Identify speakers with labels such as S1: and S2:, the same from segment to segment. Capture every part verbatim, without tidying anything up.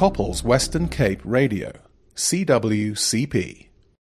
S1: Couples Western Cape Radio, C W C P.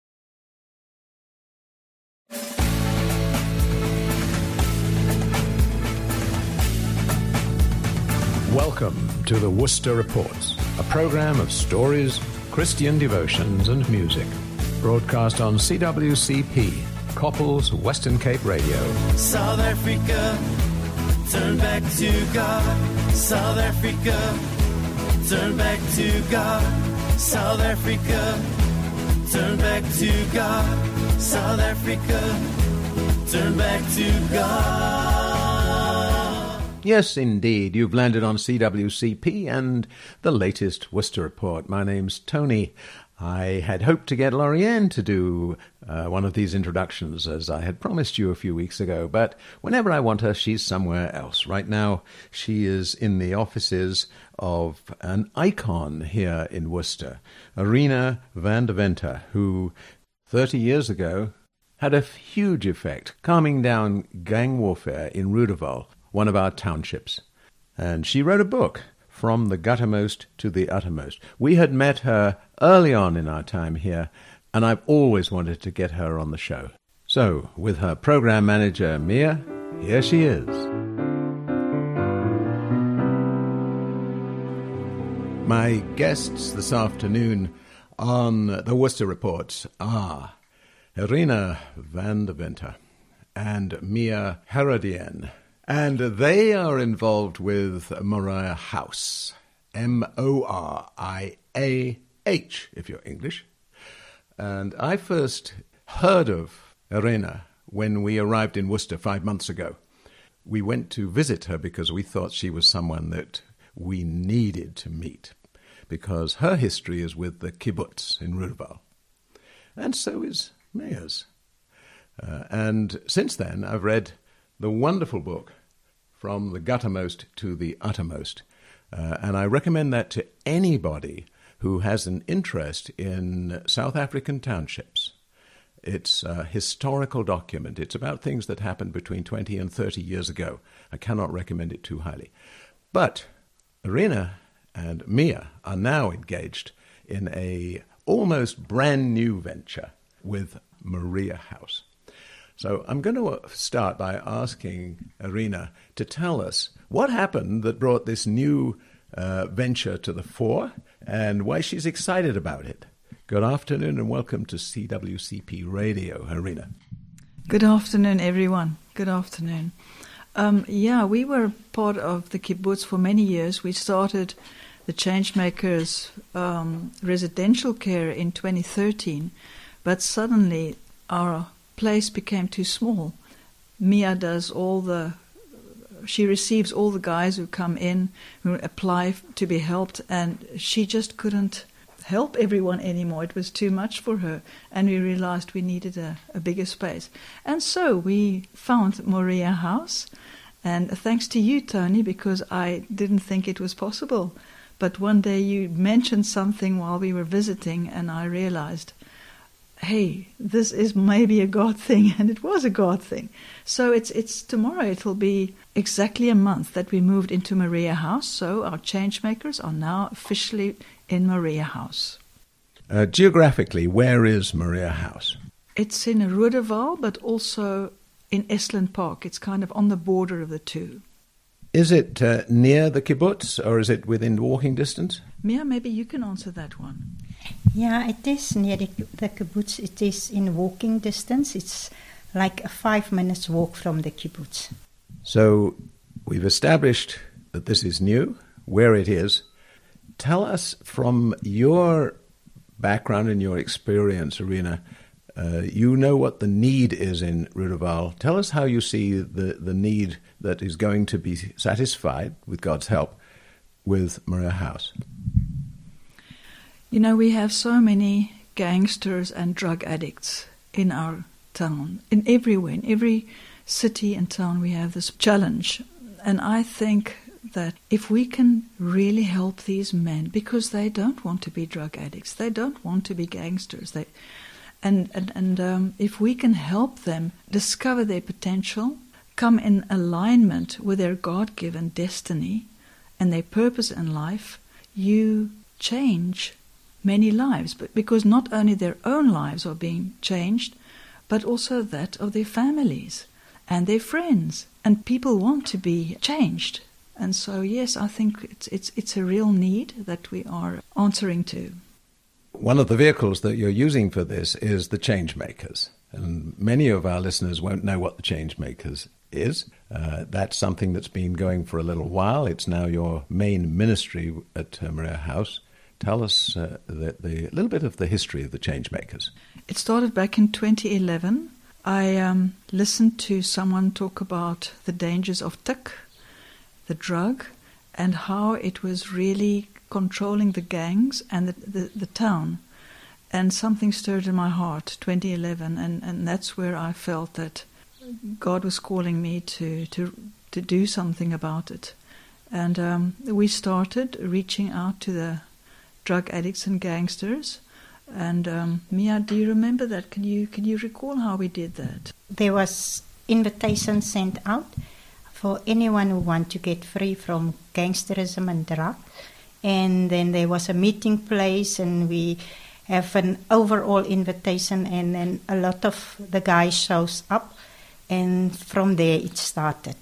S2: Welcome to the Worcester Reports, a program of stories, Christian devotions and music, broadcast on C W C P, Couples Western Cape Radio.
S3: South Africa, turn back to God. South Africa, turn back to God. South Africa, turn back to God. South Africa, turn back to God.
S2: Yes, indeed. You've landed on C W C P and the latest Worcester Report. My name's Tony. I had hoped to get Lorianne to do uh, one of these introductions, as I had promised you a few weeks ago, but whenever I want her, she's somewhere else. Right now, she is in the offices of an icon here in Worcester, Irina van Deventer, who thirty years ago had a huge effect, calming down gang warfare in Rudeval, one of our townships. And she wrote a book, From the Guttermost to the Uttermost. We had met her early on in our time here, and I've always wanted to get her on the show. So, with her program manager, Mia, here she is. My guests this afternoon on the Worcester Report are Irina van Deventer and Mia Herodian. And they are involved with Moriah House, M O R I A H, if you're English. And I first heard of Irina when we arrived in Worcester five months ago. We went to visit her because we thought she was someone that we needed to meet, because her history is with the kibbutz in Rudeval. And so is Mia's. Uh, and since then, I've read the wonderful book, From the Guttermost to the Uttermost. Uh, and I recommend that to anybody who has an interest in South African townships. It's a historical document. It's about things that happened between twenty and thirty years ago. I cannot recommend it too highly. But Irina and Mia are now engaged in a almost brand new venture with Moriah House. So I'm going to start by asking Irina to tell us what happened that brought this new uh, venture to the fore and why she's excited about it. Good afternoon and welcome to C W C P Radio, Irina.
S4: Good afternoon, everyone. Good afternoon. Um, yeah, we were part of the kibbutz for many years. We started the Changemakers um, residential care in twenty thirteen, but suddenly our place became too small. Mia does all the, she receives all the guys who come in, who apply to be helped, and she just couldn't help everyone anymore. It was too much for her, and we realized we needed a, a bigger space. And so we found Moriah House, and thanks to you, Tony, because I didn't think it was possible. But one day you mentioned something while we were visiting, and I realized, hey, this is maybe a God thing, and it was a God thing. So it's it's tomorrow, it'll be exactly a month that we moved into Moriah House, so our Changemakers are now officially in Moriah House.
S2: Uh, geographically, where is Moriah House?
S4: It's in Rudeval, but also in Estlin Park. It's kind of on the border of the two.
S2: Is it uh, near the kibbutz, or is it within walking distance?
S4: Mia, maybe you can answer that one.
S5: Yeah, it is near the, the kibbutz. It is in walking distance. It's like a five minutes walk from the kibbutz.
S2: So we've established that this is new, where it is. Tell us from your background and your experience, Irina, uh, you know what the need is in Rudeval. Tell us how you see the, the need that is going to be satisfied, with God's help, with Moriah House.
S4: You know, we have so many gangsters and drug addicts in our town, in everywhere, in every city and town we have this challenge. And I think that if we can really help these men, because they don't want to be drug addicts, they don't want to be gangsters, they, and, and, and um, if we can help them discover their potential, come in alignment with their God-given destiny and their purpose in life, you change many lives, but because not only their own lives are being changed, but also that of their families and their friends. And people want to be changed. And so, yes, I think it's it's it's a real need that we are answering to.
S2: One of the vehicles that you're using for this is the Changemakers. And many of our listeners won't know what the Changemakers is. Uh, that's something that's been going for a little while. It's now your main ministry at uh, Maria House. Tell us uh, the, the, a little bit of the history of the Changemakers.
S4: It started back in twenty eleven. I um, listened to someone talk about the dangers of tik, the drug, and how it was really controlling the gangs and the, the, the town. And something stirred in my heart, twenty eleven, and, and that's where I felt that God was calling me to, to, to do something about it. And um, we started reaching out to the drug addicts and gangsters. And um, Mia, do you remember that? Can you can you recall how we did that?
S5: There was invitations sent out for anyone who want to get free from gangsterism and drugs. And then there was a meeting place, and we have an overall invitation, and then a lot of the guys shows up, and from there it started.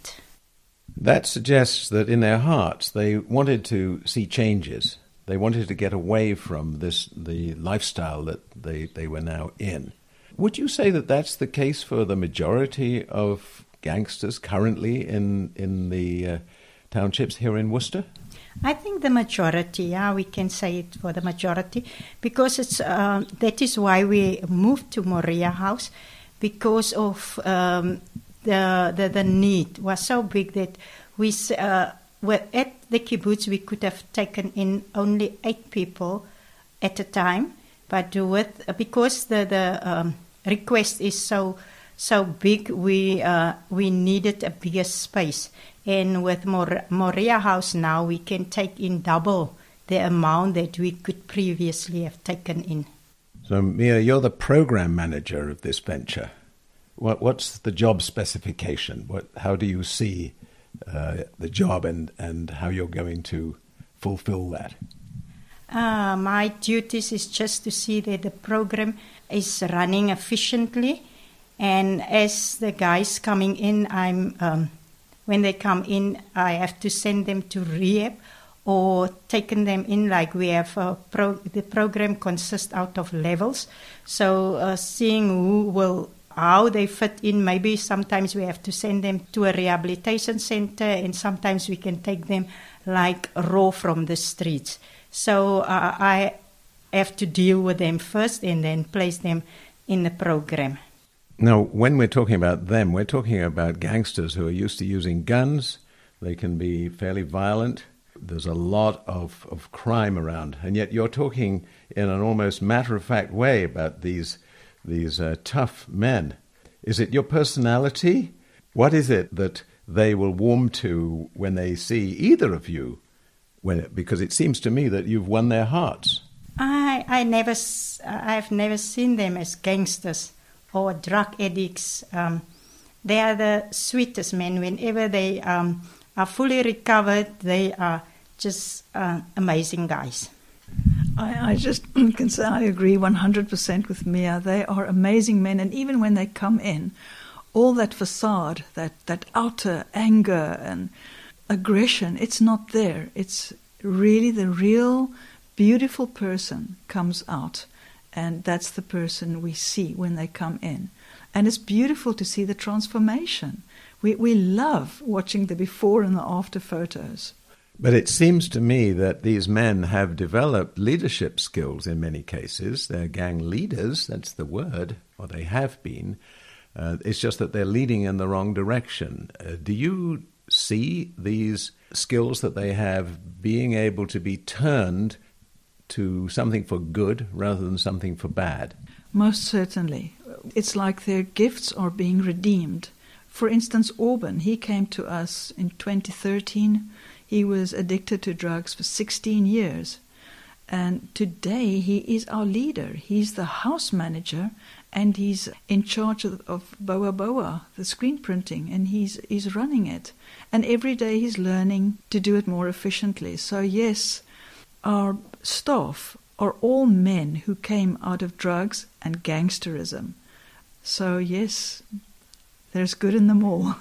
S2: That suggests that in their hearts they wanted to see changes. They wanted to get away from this the lifestyle that they, they were now in. Would you say that that's the case for the majority of gangsters currently in, in the uh, townships here in Worcester?
S5: I think the majority, yeah, we can say it for the majority, because it's uh, that is why we moved to Maria House, because of um, the, the the need was so big that we uh, were at the kibbutz. We could have taken in only eight people at a time, but with because the the um, request is so so big, we uh, we needed a bigger space. And with Mor- Maria House now, we can take in double the amount that we could previously have taken in.
S2: So, Mia, you're the program manager of this venture. What, what's the job specification? What, how do you see uh, the job and, and how you're going to fulfill that?
S5: Uh, my duties is just to see that the program is running efficiently. And as the guys coming in, I'm... Um, When they come in, I have to send them to rehab or taking them in like we have a pro- the program consists out of levels. So uh, seeing who will, how they fit in, maybe sometimes we have to send them to a rehabilitation center, and sometimes we can take them like raw from the streets. So uh, I have to deal with them first and then place them in the program.
S2: Now, when we're talking about them, we're talking about gangsters who are used to using guns. They can be fairly violent. There's a lot of, of crime around. And yet you're talking in an almost matter-of-fact way about these, these uh, tough men. Is it your personality? What is it that they will warm to when they see either of you? When it, because it seems to me that you've won their hearts.
S5: I, I never, I've never seen them as gangsters or drug addicts. Um, they are the sweetest men. Whenever they um, are fully recovered, they are just uh, amazing guys.
S4: I, I just can say I agree one hundred percent with Mia. They are amazing men, and even when they come in, all that facade, that, that outer anger and aggression, it's not there. It's really the real beautiful person comes out. And that's the person we see when they come in. And it's beautiful to see the transformation. We we love watching the before and the after photos.
S2: But it seems to me that these men have developed leadership skills in many cases. They're gang leaders, that's the word, or they have been. Uh, it's just that they're leading in the wrong direction. Uh, do you see these skills that they have being able to be turned to something for good rather than something for bad?
S4: Most certainly. It's like their gifts are being redeemed. For instance, Auburn, he came to us in twenty thirteen. He was addicted to drugs for sixteen years. And today he is our leader. He's the house manager, and he's in charge of, of Boa Boa, the screen printing, and he's, he's running it. And every day he's learning to do it more efficiently. So yes, our staff are all men who came out of drugs and gangsterism. So yes, there's good in them all.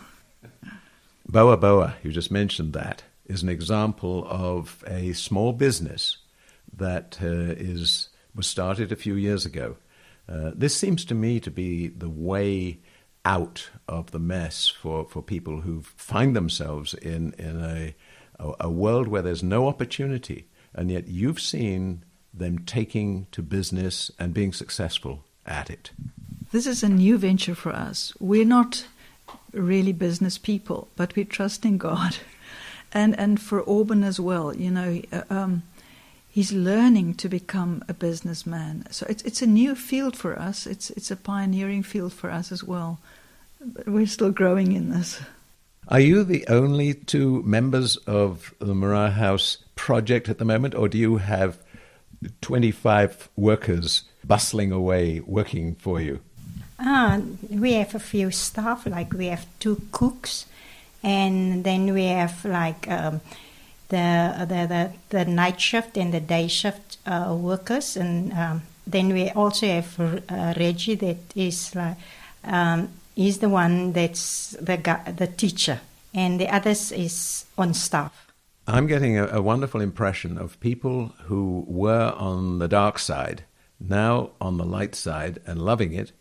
S2: Boa Boa, you just mentioned that, is an example of a small business that uh, is was started a few years ago. Uh, this seems to me to be the way out of the mess for, for people who find themselves in, in a, a, a world where there's no opportunity, and yet you've seen them taking to business and being successful at it.
S4: This is a new venture for us. We're not really business people, but we trust in God. And and for Auburn as well, you know, um, he's learning to become a businessman. So it's it's a new field for us. It's it's a pioneering field for us as well. But we're still growing in this.
S2: Are you the only two members of the Mariah House project at the moment, or do you have twenty-five workers bustling away working for you?
S5: Ah, we have a few staff, like we have two cooks, and then we have like um, the, the the the night shift and the day shift uh, workers, and um, then we also have uh, Reggie, that is like um, he's the one that's the guy, the teacher, and the others is on staff.
S2: I'm getting a, a wonderful impression of people who were on the dark side, now on the light side and loving it,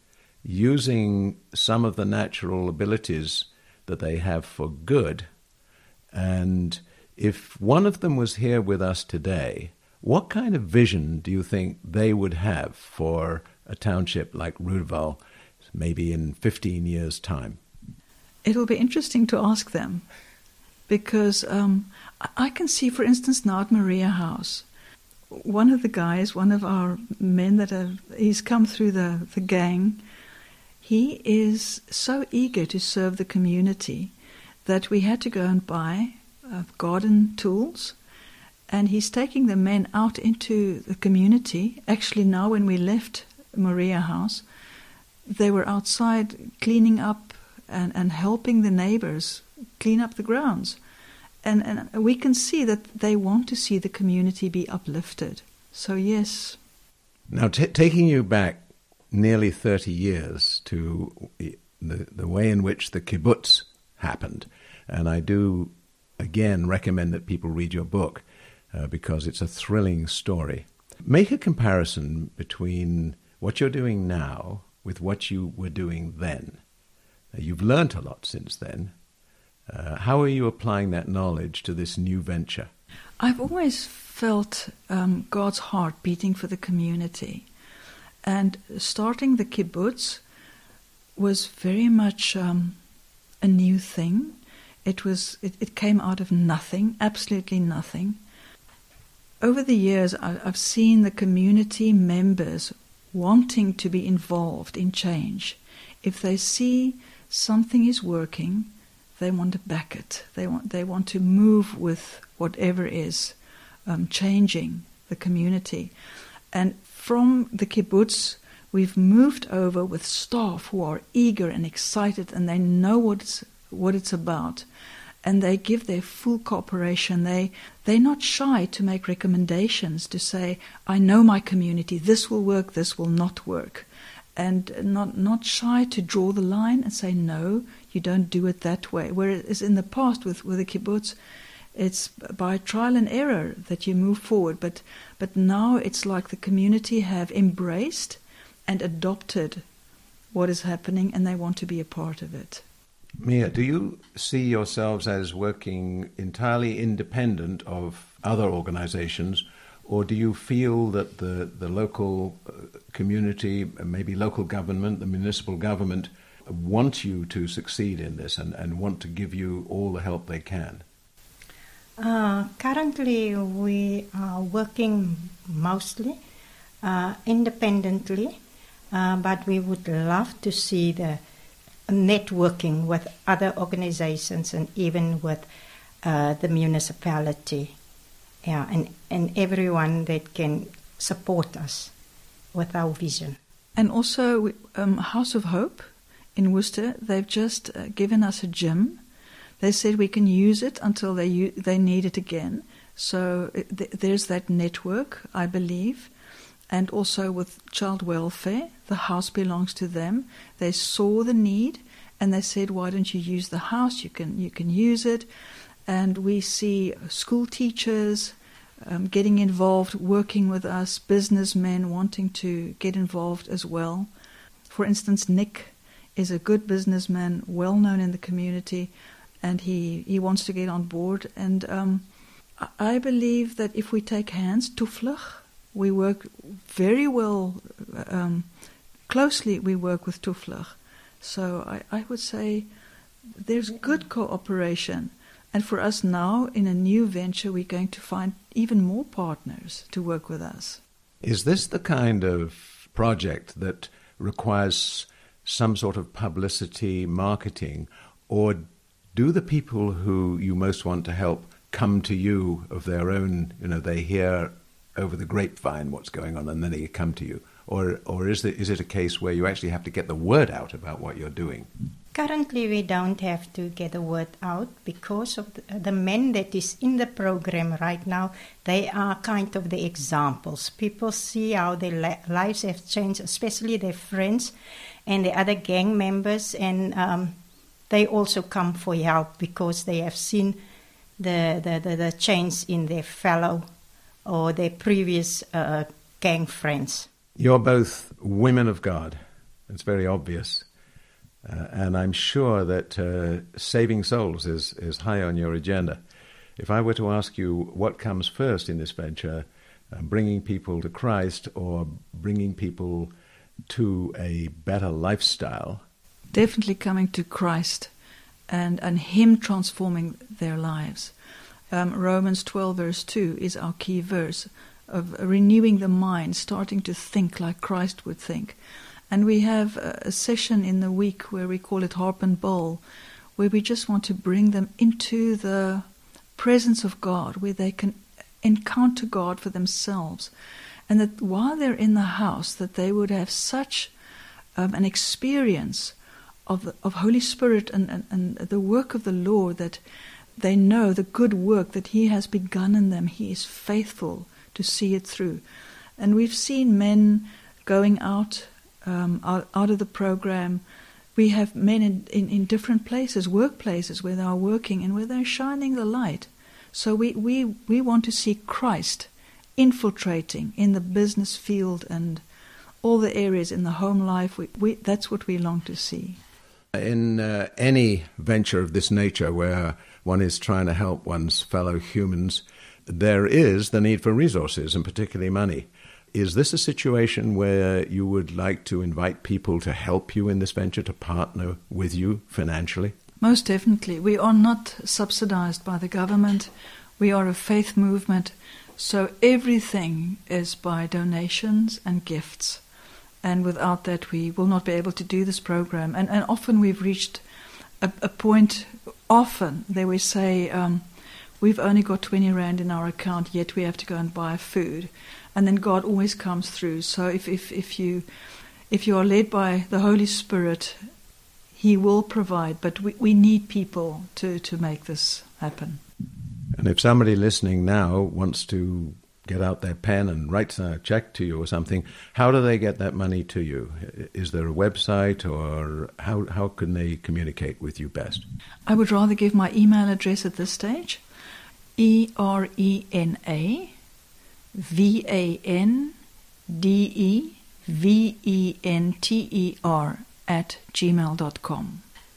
S2: using some of the natural abilities that they have for good. And if one of them was here with us today, what kind of vision do you think they would have for a township like Rudval, maybe in fifteen years' time?
S4: It'll be interesting to ask them, because um, I can see, for instance, now at Maria House, one of the guys, one of our men that have, he's come through the, the gang, he is so eager to serve the community that we had to go and buy uh, garden tools, and he's taking the men out into the community. Actually, now when we left Maria House, they were outside cleaning up and, and helping the neighbors clean up the grounds. And, and we can see that they want to see the community be uplifted. So, yes.
S2: Now, t- taking you back nearly thirty years to the, the way in which the kibbutz happened, and I do, again, recommend that people read your book uh, because it's a thrilling story. Make a comparison between what you're doing now with what you were doing then. Uh, you've learnt a lot since then. Uh, how are you applying that knowledge to this new venture?
S4: I've always felt um, God's heart beating for the community. And starting the kibbutz was very much um, a new thing. It was it, it came out of nothing, absolutely nothing. Over the years, I, I've seen the community members wanting to be involved in change. If they see something is working, they want to back it. They want they want to move with whatever is um, changing the community. And from the kibbutz, we've moved over with staff who are eager and excited, and they know what it's, what it's about. And they give their full cooperation. They, they're not shy to make recommendations, to say, I know my community, this will work, this will not work. And not not shy to draw the line and say, no, you don't do it that way. Whereas in the past with, with the kibbutz, it's by trial and error that you move forward. But but now it's like the community have embraced and adopted what is happening, and they want to be a part of it.
S2: Mia, do you see yourselves as working entirely independent of other organizations, or do you feel that the, the local community, maybe local government, the municipal government, want you to succeed in this and, and want to give you all the help they can?
S5: Uh, currently, we are working mostly uh, independently, uh, but we would love to see the networking with other organizations and even with uh, the municipality. Yeah, and, and everyone that can support us with our vision.
S4: And also, um, House of Hope in Worcester, they've just uh, given us a gym. They said we can use it until they u- they need it again. So it, th- there's that network, I believe. And also with child welfare, the house belongs to them. They saw the need and they said, why don't you use the house? You can you can use it. And we see school teachers um, getting involved, working with us, businessmen wanting to get involved as well. For instance, Nick is a good businessman, well known in the community, and he, he wants to get on board. And um, I believe that if we take hands, toevlug, we work very well, um, closely we work with toevlug. So I, I would say there's good cooperation. And for us now, in a new venture, we're going to find even more partners to work with us.
S2: Is this the kind of project that requires some sort of publicity, marketing, or do the people who you most want to help come to you of their own, you know, they hear over the grapevine what's going on and then they come to you? Or or is it, is it a case where you actually have to get the word out about what you're doing?
S5: Currently, we don't have to get the word out because of the, the men that is in the program right now. They are kind of the examples. People see how their li- lives have changed, especially their friends and the other gang members, and um, they also come for help because they have seen the, the, the, the change in their fellow or their previous uh, gang friends.
S2: You're both women of God. It's very obvious. Uh, and I'm sure that uh, saving souls is, is high on your agenda. If I were to ask you what comes first in this venture, uh, bringing people to Christ or bringing people to a better lifestyle?
S4: Definitely coming to Christ and, and Him transforming their lives. Um, Romans twelve verse two is our key verse of renewing the mind, starting to think like Christ would think. And we have a session in the week where we call it Harp and Bowl, where we just want to bring them into the presence of God, where they can encounter God for themselves. And that while they're in the house, that they would have such um, an experience of the, of Holy Spirit and, and, and the work of the Lord, that they know the good work that He has begun in them. He is faithful to see it through. And we've seen men going out Um, out, out of the program. We have men in, in, in different places, workplaces where they are working and where they're shining the light. So we, we, we want to see Christ infiltrating in the business field and all the areas in the home life. We, we, that's what we long to see.
S2: In uh, any venture of this nature where one is trying to help one's fellow humans, there is the need for resources and particularly money. Is this a situation where you would like to invite people to help you in this venture, to partner with you financially?
S4: Most definitely. We are not subsidized by the government. We are a faith movement, so everything is by donations and gifts. And without that, we will not be able to do this program. And, and often we've reached a, a point, often, that we say, um, we've only got twenty rand in our account, yet we have to go and buy food. And then God always comes through. So if, if, if you if you are led by the Holy Spirit, He will provide. But we, we need people to, to make this happen.
S2: And if somebody listening now wants to get out their pen and write a check to you or something, how do they get that money to you? Is there a website, or how, how can they communicate with you best?
S4: I would rather give my email address at this stage. E R E N A V A N D E V E N T E R at gmail dot com.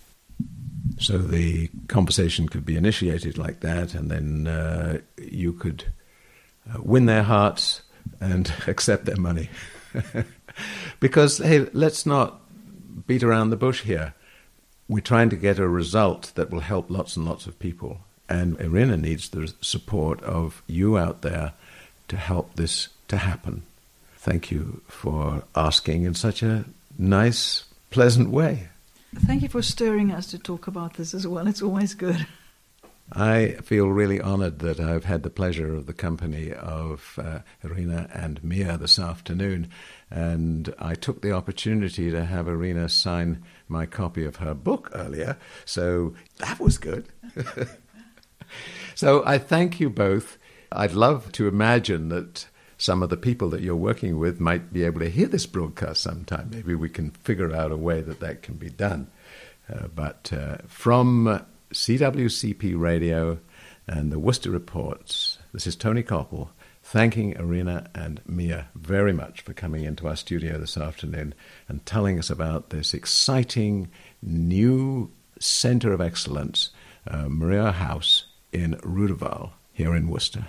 S2: So the conversation could be initiated like that, and then uh, you could uh, win their hearts and accept their money. Because, hey, let's not beat around the bush here. We're trying to get a result that will help lots and lots of people. And Irina needs the support of you out there to help this to happen. Thank you for asking in such a nice, pleasant way.
S4: Thank you for stirring us to talk about this as well. It's always good.
S2: I feel really honored that I've had the pleasure of the company of uh, Irina and Mia this afternoon. And I took the opportunity to have Irina sign my copy of her book earlier. So that was good. So I thank you both. I'd love to imagine that some of the people that you're working with might be able to hear this broadcast sometime. Maybe we can figure out a way that that can be done. Uh, but uh, from C W C P Radio and the Worcester Reports, this is Tony Koppel, thanking Irina and Mia very much for coming into our studio this afternoon and telling us about this exciting new Center of Excellence, uh, Maria House in Rudeval, here in Worcester.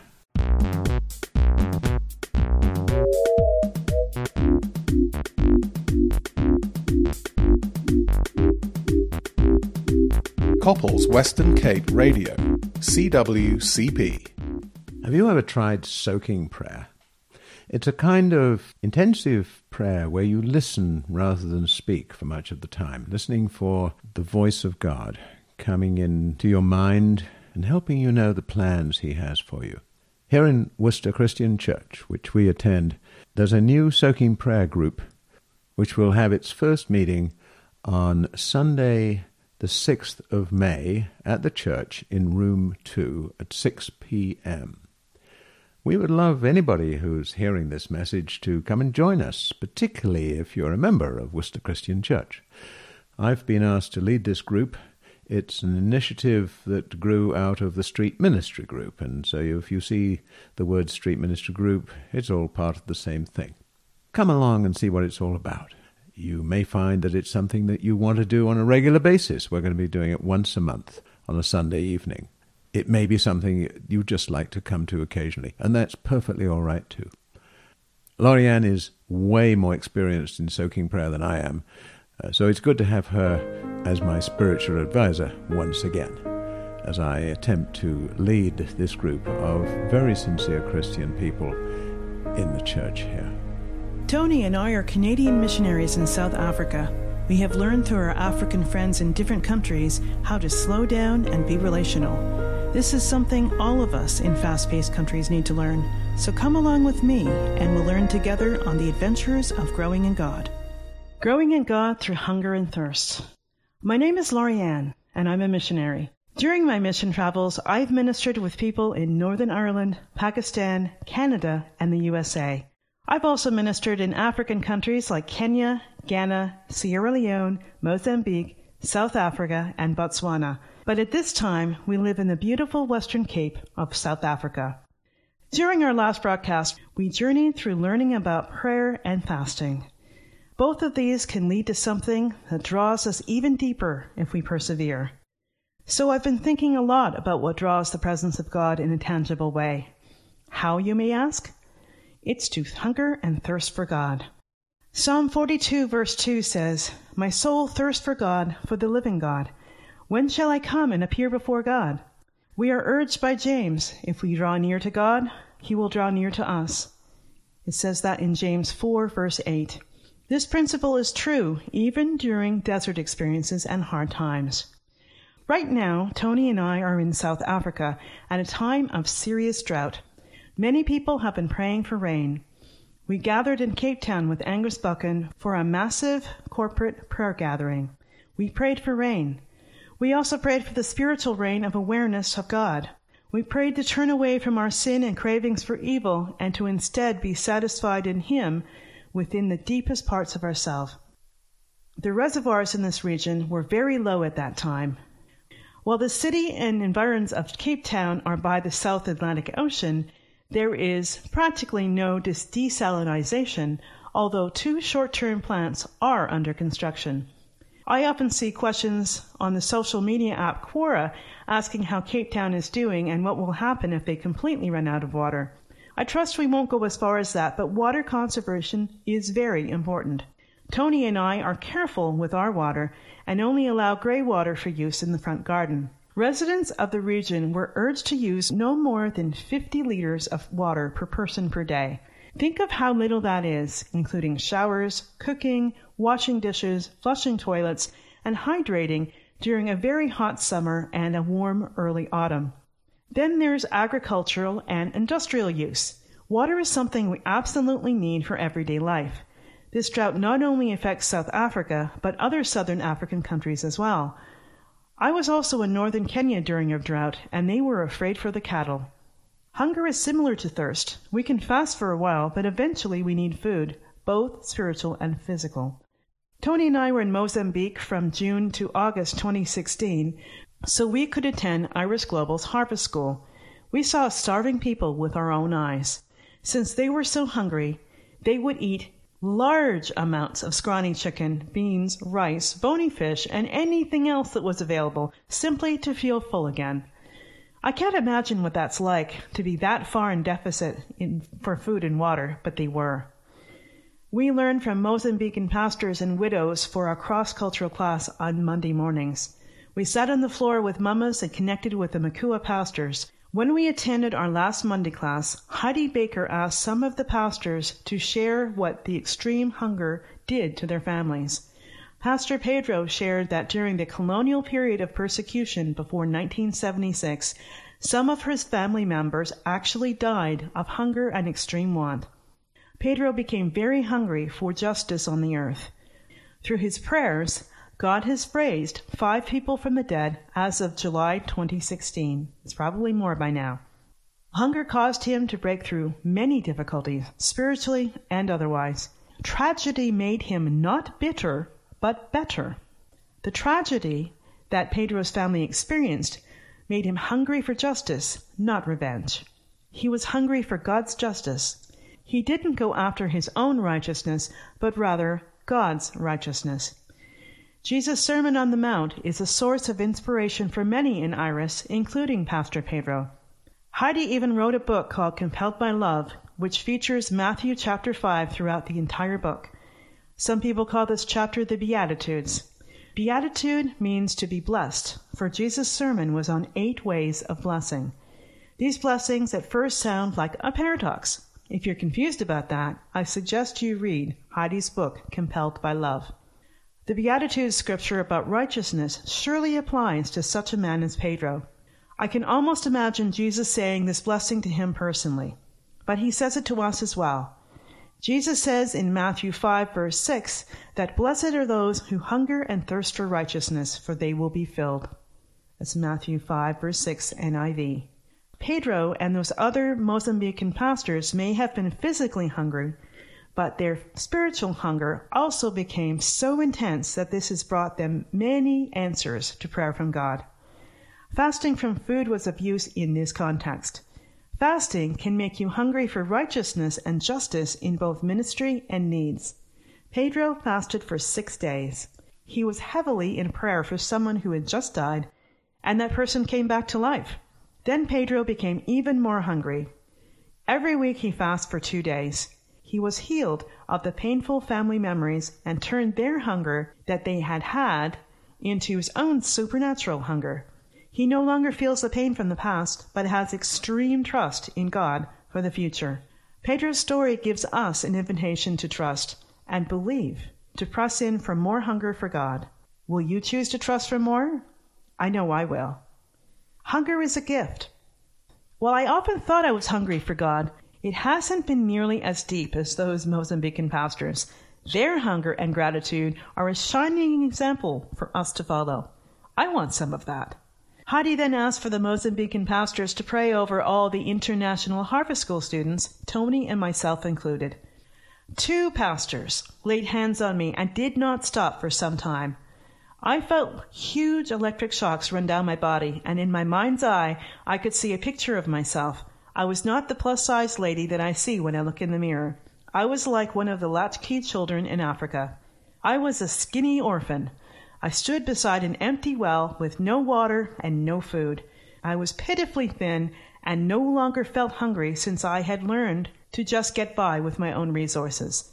S1: Koppel's Western Cape Radio, C W C P.
S2: Have you ever tried soaking prayer? It's a kind of intensive prayer where you listen rather than speak for much of the time, listening for the voice of God coming into your mind and helping you know the plans he has for you. Here in Worcester Christian Church, which we attend, there's a new soaking prayer group which will have its first meeting on Sunday the sixth of May at the church in room two at six p.m. We would love anybody who's hearing this message to come and join us, particularly if you're a member of Worcester Christian Church. I've been asked to lead this group. It's an initiative that grew out of the Street Ministry Group, and so if you see the word Street Ministry Group, it's all part of the same thing. Come along and see what it's all about. You may find that it's something that you want to do on a regular basis. We're going to be doing it once a month on a Sunday evening. It may be something you just like to come to occasionally, and that's perfectly all right too. Lorianne is way more experienced in soaking prayer than I am, uh, so it's good to have her as my spiritual advisor once again, as I attempt to lead this group of very sincere Christian people in the church here.
S6: Tony and I are Canadian missionaries in South Africa. We have learned through our African friends in different countries how to slow down and be relational. This is something all of us in fast-paced countries need to learn. So come along with me and we'll learn together on the adventures of growing in God. Growing in God through hunger and thirst. My name is Lorianne, and I'm a missionary. During my mission travels, I've ministered with people in Northern Ireland, Pakistan, Canada, and the U S A. I've also ministered in African countries like Kenya, Ghana, Sierra Leone, Mozambique, South Africa, and Botswana. But at this time, we live in the beautiful Western Cape of South Africa. During our last broadcast, we journeyed through learning about prayer and fasting. Both of these can lead to something that draws us even deeper if we persevere. So I've been thinking a lot about what draws the presence of God in a tangible way. How, you may ask? It's to hunger and thirst for God. Psalm forty-two verse two says, "My soul thirsts for God, for the living God. When shall I come and appear before God?" We are urged by James, if we draw near to God, he will draw near to us. It says that in James four verse eight. This principle is true even during desert experiences and hard times. Right now, Tony and I are in South Africa at a time of serious drought. Many people have been praying for rain. We gathered in Cape Town with Angus Buchan for a massive corporate prayer gathering. We prayed for rain. We also prayed for the spiritual rain of awareness of God. We prayed to turn away from our sin and cravings for evil and to instead be satisfied in Him within the deepest parts of ourselves. The reservoirs in this region were very low at that time. While the city and environs of Cape Town are by the South Atlantic Ocean, there is practically no desalinization, although two short-term plants are under construction. I often see questions on the social media app Quora asking how Cape Town is doing and what will happen if they completely run out of water. I trust we won't go as far as that, but water conservation is very important. Tony and I are careful with our water and only allow gray water for use in the front garden. Residents of the region were urged to use no more than fifty liters of water per person per day. Think of how little that is, including showers, cooking, washing dishes, flushing toilets, and hydrating during a very hot summer and a warm early autumn. Then there's agricultural and industrial use. Water is something we absolutely need for everyday life. This drought not only affects South Africa, but other southern African countries as well. I was also in northern Kenya during a drought, and they were afraid for the cattle. Hunger is similar to thirst. We can fast for a while, but eventually we need food, both spiritual and physical. Tony and I were in Mozambique from June to August twenty sixteen, so we could attend Iris Global's Harvest School. We saw starving people with our own eyes. Since they were so hungry, they would eat large amounts of scrawny chicken, beans, rice, bony fish, and anything else that was available, simply to feel full again. I can't imagine what that's like, to be that far in deficit in, for food and water, but they were. We learned from Mozambican pastors and widows for our cross-cultural class on Monday mornings. We sat on the floor with mamas and connected with the Makua pastors. When we attended our last Monday class, Heidi Baker asked some of the pastors to share what the extreme hunger did to their families. Pastor Pedro shared that during the colonial period of persecution before nineteen seventy-six, some of his family members actually died of hunger and extreme want. Pedro became very hungry for justice on the earth. Through his prayers, God has raised five people from the dead as of July twenty sixteen. It's probably more by now. Hunger caused him to break through many difficulties, spiritually and otherwise. Tragedy made him not bitter, but better. The tragedy that Pedro's family experienced made him hungry for justice, not revenge. He was hungry for God's justice. He didn't go after his own righteousness, but rather God's righteousness. Jesus' Sermon on the Mount is a source of inspiration for many in Iris, including Pastor Pedro. Heidi even wrote a book called Compelled by Love, which features Matthew chapter five throughout the entire book. Some people call this chapter the Beatitudes. Beatitude means to be blessed, for Jesus' sermon was on eight ways of blessing. These blessings at first sound like a paradox. If you're confused about that, I suggest you read Heidi's book, Compelled by Love. The Beatitudes scripture about righteousness surely applies to such a man as Pedro. I can almost imagine Jesus saying this blessing to him personally, but he says it to us as well. Jesus says in Matthew five, verse six, that blessed are those who hunger and thirst for righteousness, for they will be filled. That's Matthew five, verse six, N I V. Pedro and those other Mozambican pastors may have been physically hungry, but their spiritual hunger also became so intense that this has brought them many answers to prayer from God. Fasting from food was of use in this context. Fasting can make you hungry for righteousness and justice in both ministry and needs. Pedro fasted for six days. He was heavily in prayer for someone who had just died, and that person came back to life. Then Pedro became even more hungry. Every week he fasted for two days. He was healed of the painful family memories and turned their hunger that they had had into his own supernatural hunger. He no longer feels the pain from the past, but has extreme trust in God for the future. Pedro's story gives us an invitation to trust and believe, to press in for more hunger for God. Will you choose to trust for more? I know I will. Hunger is a gift. While I often thought I was hungry for God, it hasn't been nearly as deep as those Mozambican pastors. Their hunger and gratitude are a shining example for us to follow. I want some of that. Heidi then asked for the Mozambican pastors to pray over all the International Harvest School students, Tony and myself included. Two pastors laid hands on me and did not stop for some time. I felt huge electric shocks run down my body, and in my mind's eye, I could see a picture of myself. I was not the plus-sized lady that I see when I look in the mirror. I was like one of the latchkey children in Africa. I was a skinny orphan. I stood beside an empty well with no water and no food. I was pitifully thin and no longer felt hungry since I had learned to just get by with my own resources.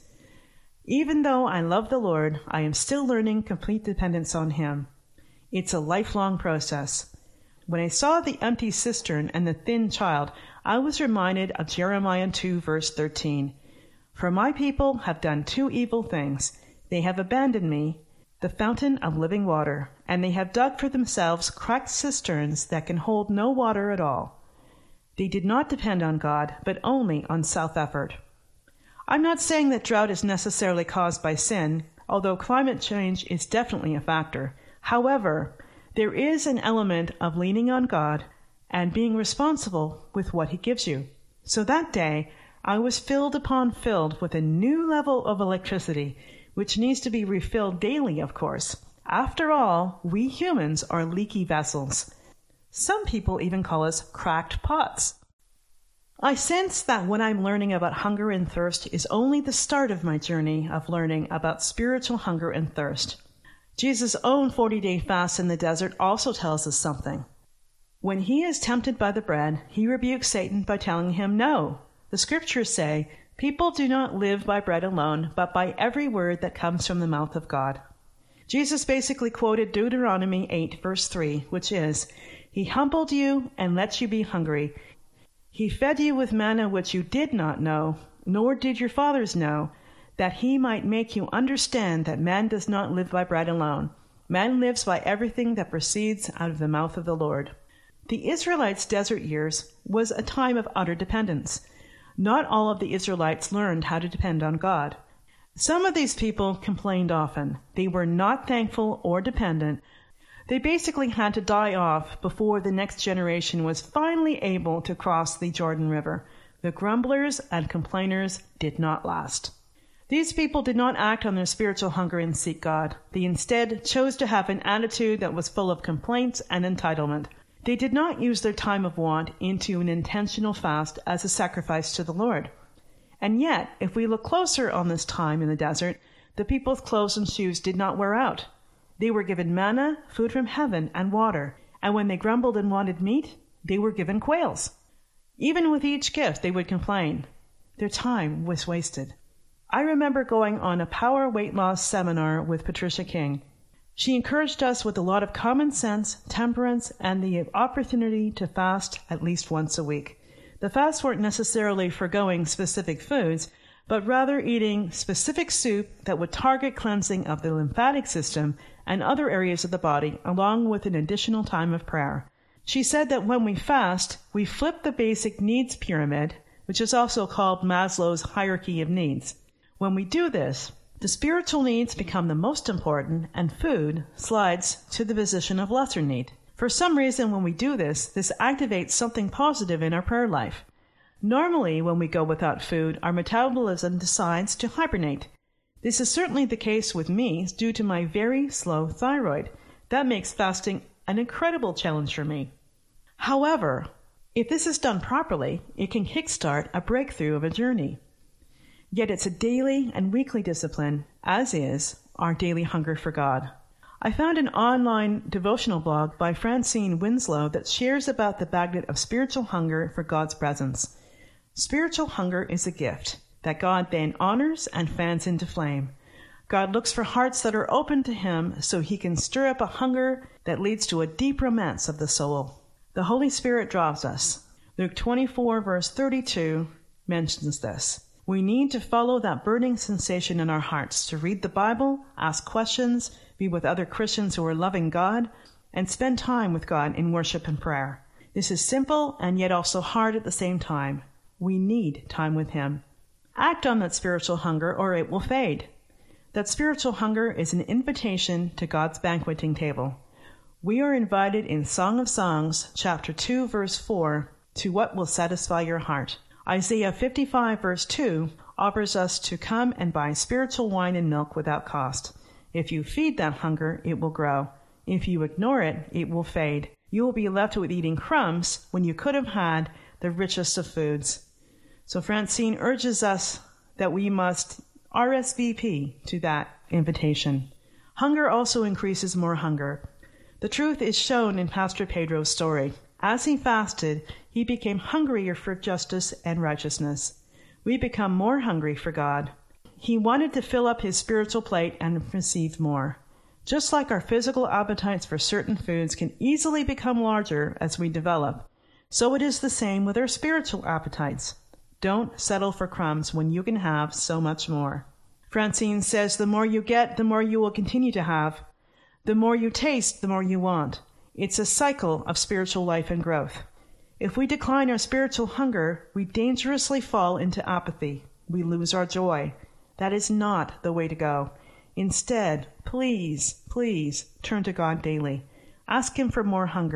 S6: Even though I love the Lord, I am still learning complete dependence on Him. It's a lifelong process. When I saw the empty cistern and the thin child, I was reminded of Jeremiah two, verse thirteen. For my people have done two evil things. They have abandoned me, the fountain of living water, and they have dug for themselves cracked cisterns that can hold no water at all. They did not depend on God, but only on self-effort. I'm not saying that drought is necessarily caused by sin, although climate change is definitely a factor. However, there is an element of leaning on God and being responsible with what he gives you. So that day, I was filled upon filled with a new level of electricity, which needs to be refilled daily, of course. After all, we humans are leaky vessels. Some people even call us cracked pots. I sense that what I'm learning about hunger and thirst is only the start of my journey of learning about spiritual hunger and thirst. Jesus' own forty-day fast in the desert also tells us something. When he is tempted by the bread, he rebukes Satan by telling him no. The scriptures say, people do not live by bread alone, but by every word that comes from the mouth of God. Jesus basically quoted Deuteronomy eight, verse three, which is, he humbled you and let you be hungry. He fed you with manna which you did not know, nor did your fathers know, that he might make you understand that man does not live by bread alone. Man lives by everything that proceeds out of the mouth of the Lord. The Israelites' desert years was a time of utter dependence. Not all of the Israelites learned how to depend on God. Some of these people complained often. They were not thankful or dependent. They basically had to die off before the next generation was finally able to cross the Jordan River. The grumblers and complainers did not last. These people did not act on their spiritual hunger and seek God. They instead chose to have an attitude that was full of complaints and entitlement. They did not use their time of want into an intentional fast as a sacrifice to the Lord. And yet, if we look closer on this time in the desert, the people's clothes and shoes did not wear out. They were given manna, food from heaven, and water. And when they grumbled and wanted meat, they were given quails. Even with each gift, they would complain. Their time was wasted. I remember going on a power weight loss seminar with Patricia King. She encouraged us with a lot of common sense, temperance, and the opportunity to fast at least once a week. The fasts weren't necessarily forgoing specific foods, but rather eating specific soup that would target cleansing of the lymphatic system and other areas of the body, along with an additional time of prayer. She said that when we fast, we flip the basic needs pyramid, which is also called Maslow's hierarchy of needs. When we do this, the spiritual needs become the most important, and food slides to the position of lesser need. For some reason, when we do this, this activates something positive in our prayer life. Normally, when we go without food, our metabolism decides to hibernate. This is certainly the case with me due to my very slow thyroid. That makes fasting an incredible challenge for me. However, if this is done properly, it can kickstart a breakthrough of a journey. Yet it's a daily and weekly discipline, as is our daily hunger for God. I found an online devotional blog by Francine Winslow that shares about the magnet of spiritual hunger for God's presence. Spiritual hunger is a gift that God then honors and fans into flame. God looks for hearts that are open to Him so He can stir up a hunger that leads to a deep romance of the soul. The Holy Spirit draws us. Luke twenty-four, verse thirty-two mentions this. We need to follow that burning sensation in our hearts to read the Bible, ask questions, be with other Christians who are loving God, and spend time with God in worship and prayer. This is simple and yet also hard at the same time. We need time with Him. Act on that spiritual hunger or it will fade. That spiritual hunger is an invitation to God's banqueting table. We are invited in Song of Songs, chapter two, verse four, to what will satisfy your heart. Isaiah fifty-five, verse two, offers us to come and buy spiritual wine and milk without cost. If you feed that hunger, it will grow. If you ignore it, it will fade. You will be left with eating crumbs when you could have had the richest of foods. So Francine urges us that we must R S V P to that invitation. Hunger also increases more hunger. The truth is shown in Pastor Pedro's story. As he fasted, he became hungrier for justice and righteousness. We become more hungry for God. He wanted to fill up his spiritual plate and receive more. Just like our physical appetites for certain foods can easily become larger as we develop, so it is the same with our spiritual appetites. Don't settle for crumbs when you can have so much more. Francine says the more you get, the more you will continue to have. The more you taste, the more you want. It's a cycle of spiritual life and growth. If we decline our spiritual hunger, we dangerously fall into apathy. We lose our joy. That is not the way to go. Instead, please, please turn to God daily. Ask Him for more hunger.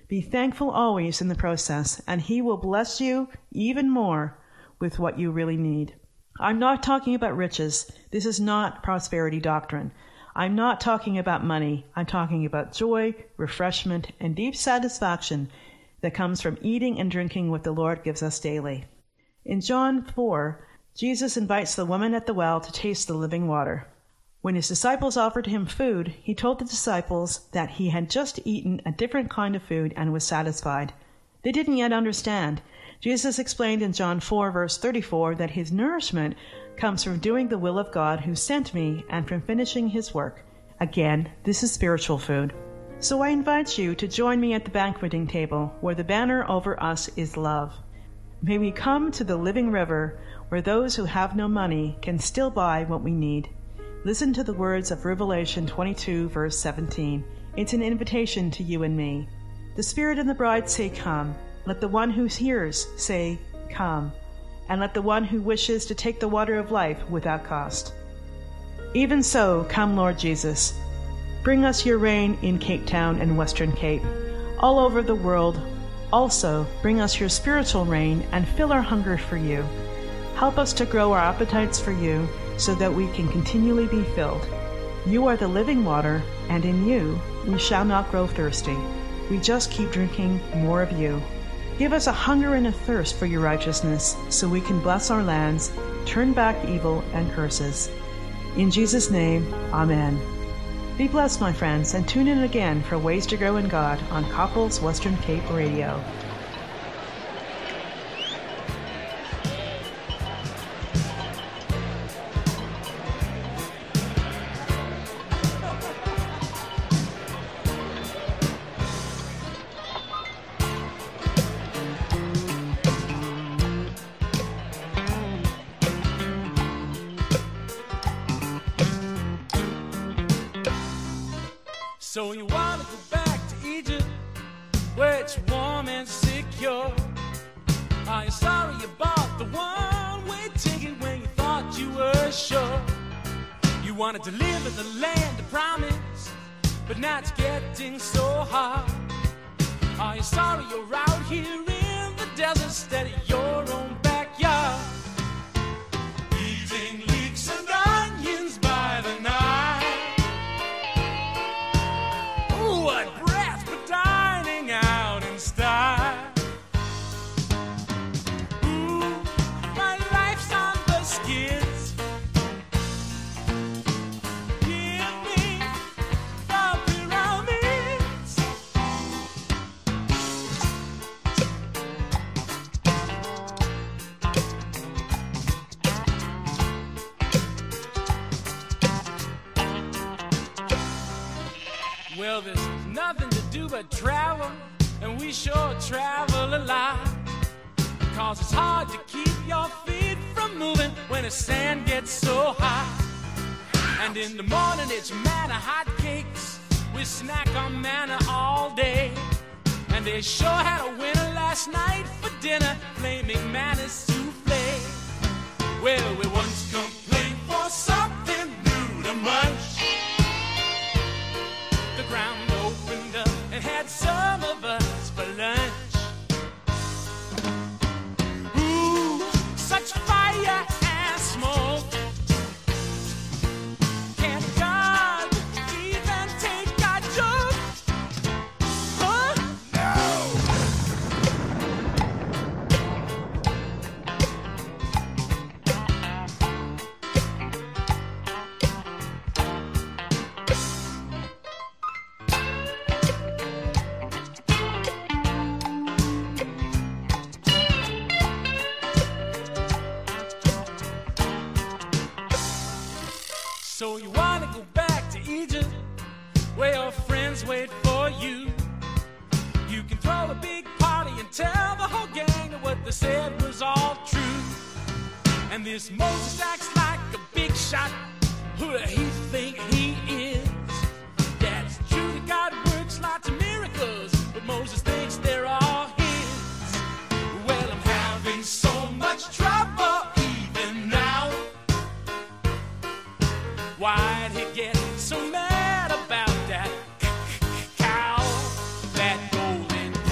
S6: Be thankful always in the process, and He will bless you even more with what you really need. I'm not talking about riches. This is not prosperity doctrine. I'm not talking about money. I'm talking about joy, refreshment, and deep satisfaction that comes from eating and drinking what the Lord gives us daily. In John four, Jesus invites the woman at the well to taste the living water. When his disciples offered him food, he told the disciples that he had just eaten a different kind of food and was satisfied. They didn't yet understand. Jesus explained in John four, verse thirty-four, that his nourishment comes from doing the will of God who sent me and from finishing his work. Again, this is spiritual food. So I invite you to join me at the banqueting table, where the banner over us is love. May we come to the living river, where those who have no money can still buy what we need. Listen to the words of Revelation twenty-two, verse seventeen. It's an invitation to you and me. The Spirit and the bride say, "Come." Let the one who hears say, "Come." And let the one who wishes to take the water of life without cost. Even so, come, Lord Jesus. Bring us your reign in Cape Town and Western Cape, all over the world. Also, bring us your spiritual reign and fill our hunger for you. Help us to grow our appetites for you so that we can continually be filled. You are the living water, and in you we shall not grow thirsty. We just keep drinking more of you. Give us a hunger and a thirst for your righteousness so we can bless our lands, turn back evil and curses. In Jesus' name, Amen. Be blessed, my friends, and tune in again for Ways to Grow in God on Couples Western Cape Radio.
S3: So you wanna go back to Egypt, where it's warm and secure? Are you sorry you bought the one-way ticket when you thought you were sure? You wanted to live in the land of promise, but now it's getting so hard. Are you sorry you're out here in the desert instead of your own backyard? Eating leeks and onions by the night. What breath for dining out in style. Ooh, my life's on the skids. Give me the pyramids. Well, there's nothing to do but travel, and we sure travel a lot. Cause it's hard to keep your feet from moving when the sand gets so hot. And in the morning it's manna hot cakes. We snack on manna all day. And they sure had a winner last night for dinner, flaming manna souffle. Well, we once complained for something new to munch. The ground opened up and had some of us for lunch. Ooh, such fire and smoke. Can't God even take our joke? Huh? So you wanna go back to Egypt, where your friends wait for you. You can throw a big party and tell the whole gang that what they said was all true. And this Moses acts like a big shot. Who do he think he is? Yeah, it's true that God works lots of miracles, but Moses thinks they're all his. Well, I'm having so much trouble even now. Why'd he get so mad about that cow? That golden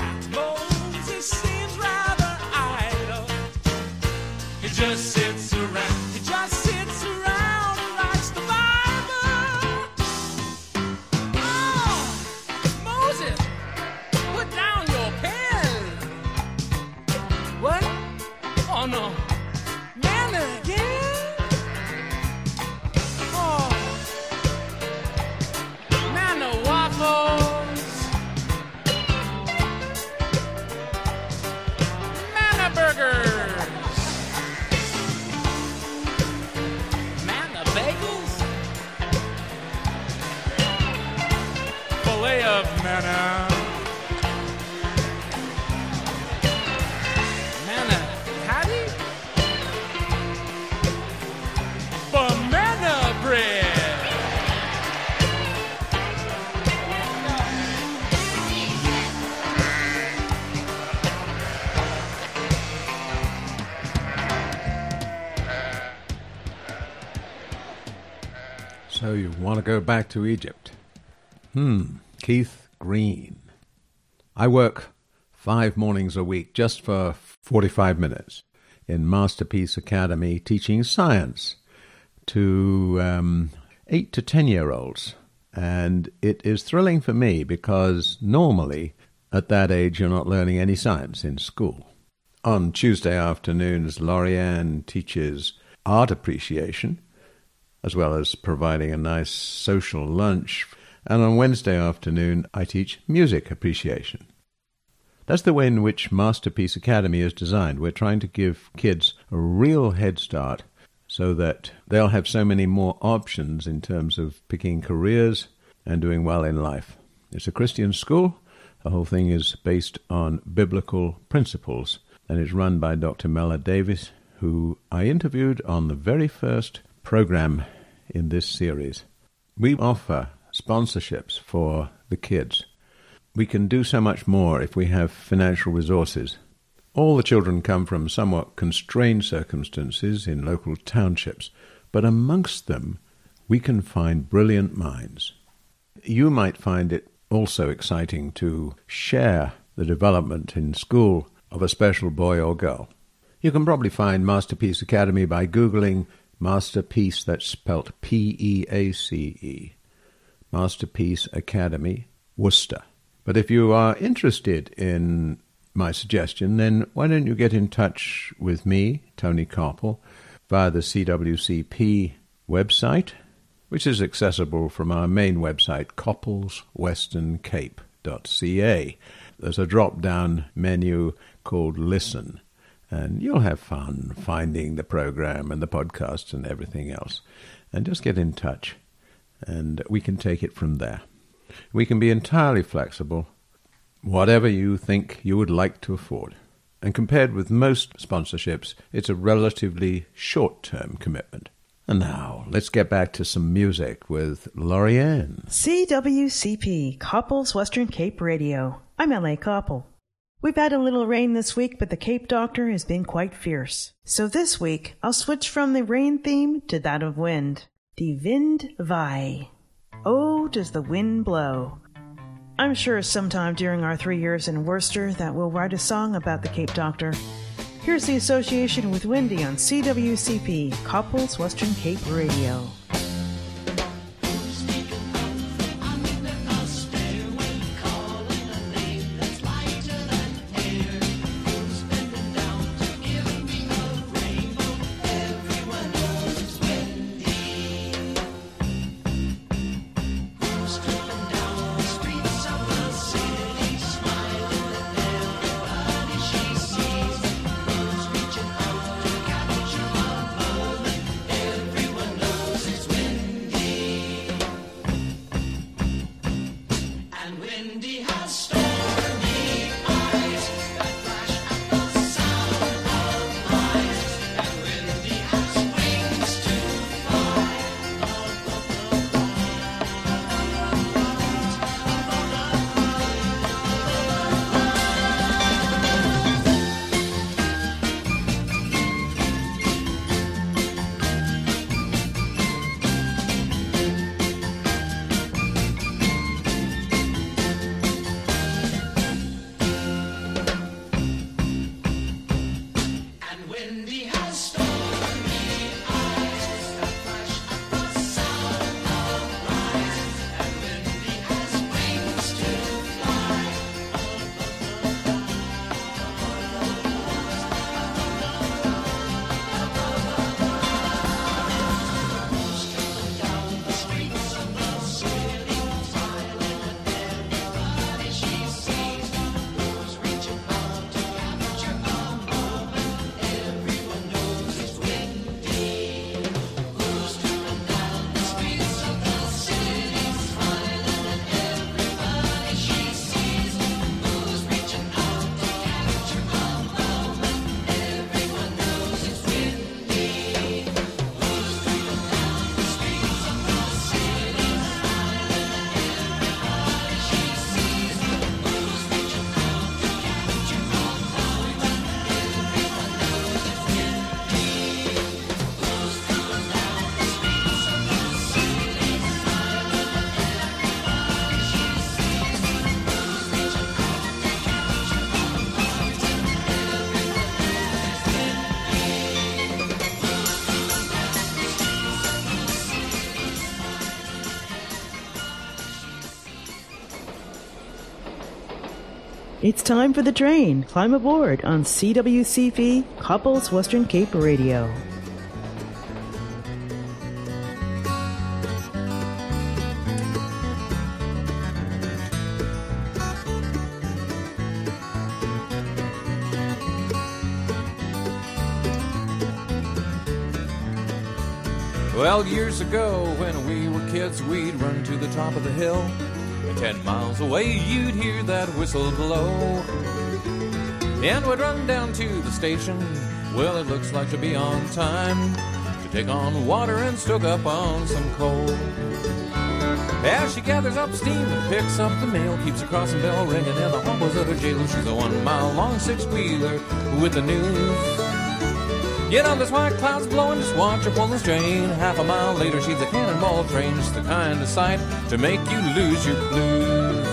S3: Manna. Manna Hattie? Banana bread.
S2: So you want to go back to Egypt? Hmm, Keith Green. I work five mornings a week just for forty-five minutes in Masterpiece Academy teaching science to um, eight to ten-year-olds. And it is thrilling for me because normally at that age you're not learning any science in school. On Tuesday afternoons, Lorianne teaches art appreciation, as well as providing a nice social lunch. And on Wednesday afternoon, I teach music appreciation. That's the way in which Masterpiece Academy is designed. We're trying to give kids a real head start so that they'll have so many more options in terms of picking careers and doing well in life. It's a Christian school. The whole thing is based on biblical principles, and it's run by Doctor Mella Davis, who I interviewed on the very first program in this series. We offer sponsorships for the kids. We can do so much more if we have financial resources. All the children come from somewhat constrained circumstances in local townships, but amongst them we can find brilliant minds. You might find it also exciting to share the development in school of a special boy or girl. You can probably find Masterpiece Academy by Googling Masterpiece, that's spelt P E A C E. Masterpiece Academy, Worcester. But if you are interested in my suggestion, then why don't you get in touch with me, Tony Koppel, via the C W C P website, which is accessible from our main website, koppels western cape dot c a. There's a drop-down menu called Listen, and you'll have fun finding the program and the podcast and everything else. And just get in touch, and we can take it from there. We can be entirely flexible, whatever you think you would like to afford. And compared with most sponsorships, it's a relatively short-term commitment. And now, let's get back to some music with Lorianne.
S6: C W C P, Koppel's Western Cape Radio. I'm L A. Koppel. We've had a little rain this week, but the Cape Doctor has been quite fierce. So this week, I'll switch from the rain theme to that of wind. Die Wind Vai. Oh, does the wind blow. I'm sure sometime during our three years in Worcester that we'll write a song about the Cape Doctor. Here's the association with Windy on C W C P, Koppel's Western Cape Radio.
S7: Everyone knows it's
S6: It's time for the train. Climb aboard on C W C P, Couples Western Cape Radio.
S7: Well, years ago, when we were kids, we'd run to the top of the hill. And ten miles away, you'd hear that whistle blow. And we'd run down to the station. Well, it looks like she'll be on time to take on water and stoke up on some coal. As she gathers up steam and picks up the mail, keeps her crossing bell ringing, and the hobos at her jail. She's a one-mile-long six-wheeler with the news. You know, there's white clouds blowing, just watch her pull the strain. Half a mile later, she's a cannonball train. Just the kind of sight to make you lose your blues.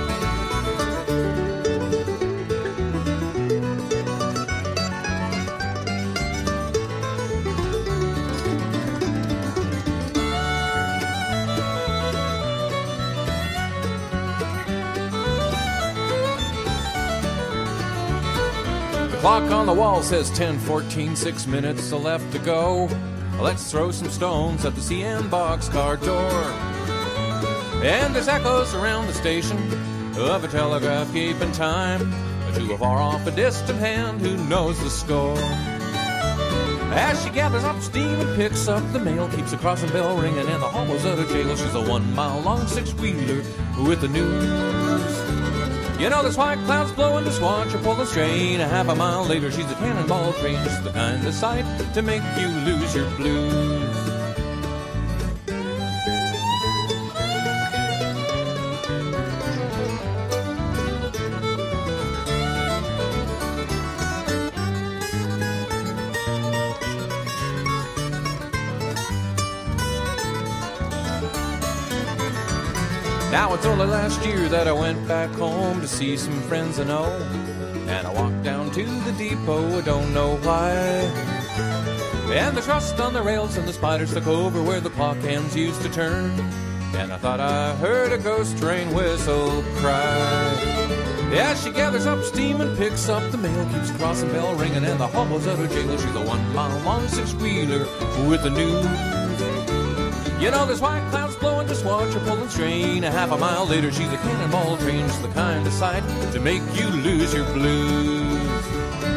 S7: Clock on the wall says ten fourteen, six minutes left to go. Let's throw some stones at the C M boxcar door. And there's echoes around the station of a telegraph keeping time to a far off, a distant hand who knows the score. As she gathers up steam and picks up the mail, keeps the crossing bell ringing, and the hobos at her jail. She's a one-mile-long six-wheeler with the news. You know, there's white clouds blowing, just watch her pull the strain. A half a mile later, she's a cannonball train. Just the kind of sight to make you lose your blues. Now it's only last year that I went back home to see some friends I know. And I walked down to the depot, I don't know why. And there's rust on the rails and the spiders took over where the clock hands used to turn. And I thought I heard a ghost train whistle cry. Yeah, she gathers up steam and picks up the mail, keeps the crossing bell ringing, and the hobos at her jail. She's a one-mile-long six-wheeler with the news. You know, there's white clouds blowing, just watch her pulling strain. A half a mile later, she's a cannonball train. Just the kind of sight to make you lose your blues.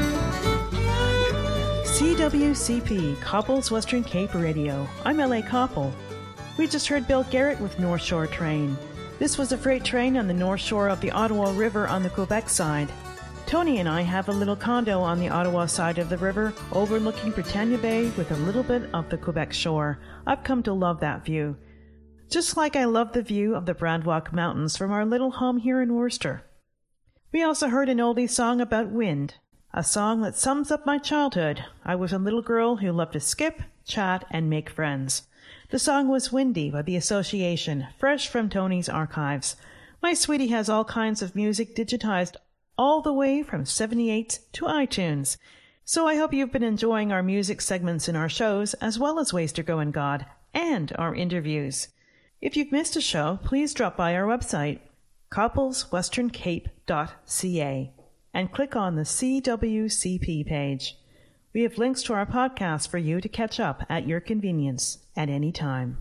S6: C W C P, Couples Western Cape Radio. I'm L A Koppel. We just heard Bill Garrett with North Shore Train. This was a freight train on the north shore of the Ottawa River on the Quebec side. Tony and I have a little condo on the Ottawa side of the river, overlooking Britannia Bay with a little bit of the Quebec shore. I've come to love that view. Just like I love the view of the Brandwalk Mountains from our little home here in Worcester. We also heard an oldie song about wind, a song that sums up my childhood. I was a little girl who loved to skip, chat, and make friends. The song was Windy by The Association, fresh from Tony's archives. My sweetie has all kinds of music digitized all the way from seventy-eight to iTunes. So I hope you've been enjoying our music segments in our shows, as well as Ways to Go in God, and our interviews. If you've missed a show, please drop by our website, couples western cape dot c a, and click on the C W C P page. We have links to our podcast for you to catch up at your convenience at any time.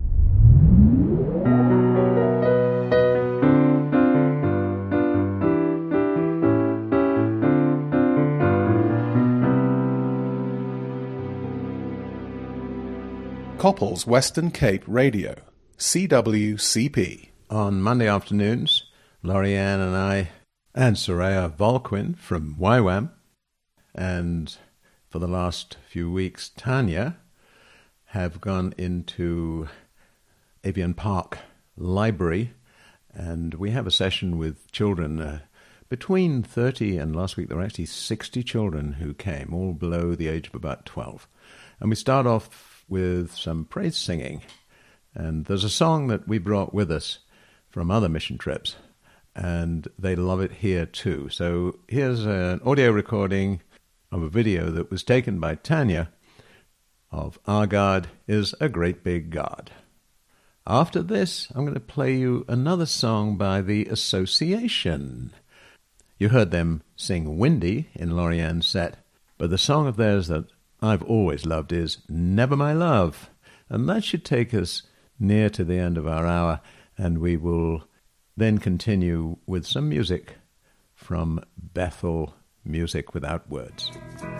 S1: Couples Western Cape Radio, C W C P.
S2: On Monday afternoons, Lorianne and I, and Soraya Volquin from Y WAM, and for the last few weeks, Tanya, have gone into Avian Park Library, and we have a session with children, uh, between thirty and last week there were actually sixty children who came, all below the age of about twelve. And we start off with some praise singing. And there's a song that we brought with us from other mission trips, and they love it here too. So here's an audio recording of a video that was taken by Tanya of Our God is a Great Big God. After this, I'm going to play you another song by The Association. You heard them sing Windy in Lorianne's set, but the song of theirs that I've always loved is Never My Love. And that should take us near to the end of our hour, and we will then continue with some music from Bethel Music Without Words.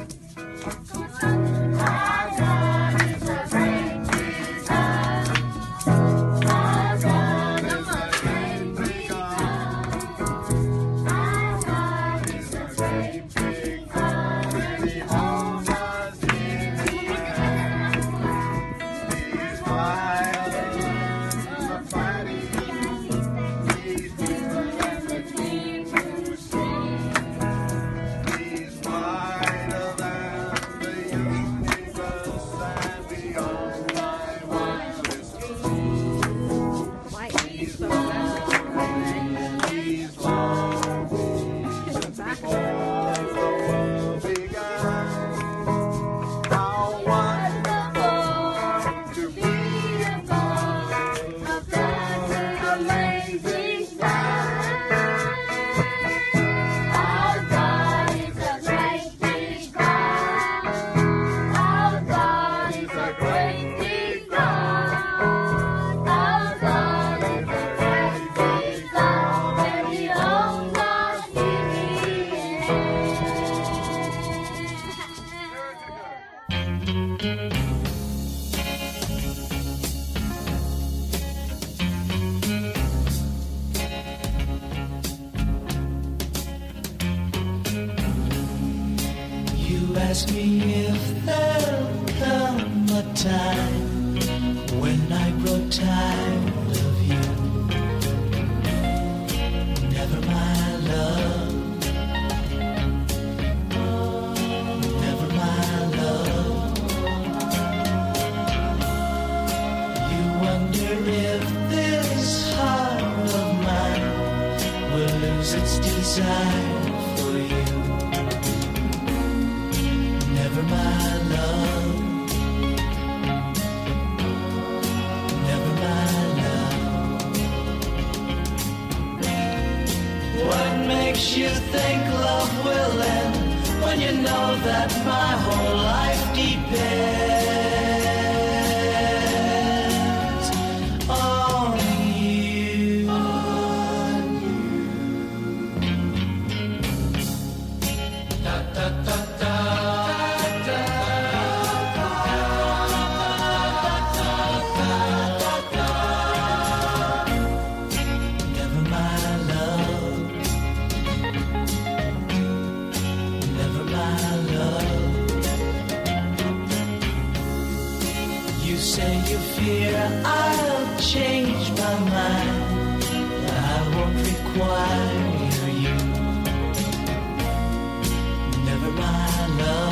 S8: Ask me if there'll come a time when I grow tired of you. Never my love, never my love. You wonder if this heart of mine will lose its desire for you. Never my love, never my love. What makes you think love will end when you know that my whole life depends on you? On you. Da, da, da, da. I'll change my mind. I won't require you. Never my love.